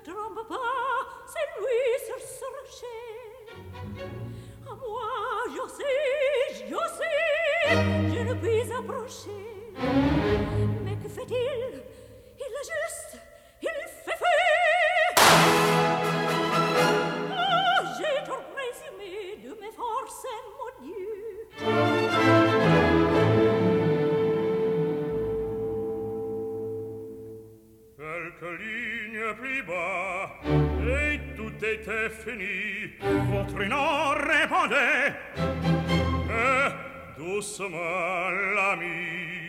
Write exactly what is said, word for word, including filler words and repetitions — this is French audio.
trompe pas, c'est lui sur ce rocher. À moi, je sais, je sais, je ne puis approcher. Mais que fait-il? Il est juste, il fait feu. Oh, j'ai trop présumé de mes forces, mon Dieu. Quelques lignes plus bas, et tout était fini. Votre nom répondait, et doucement l'ami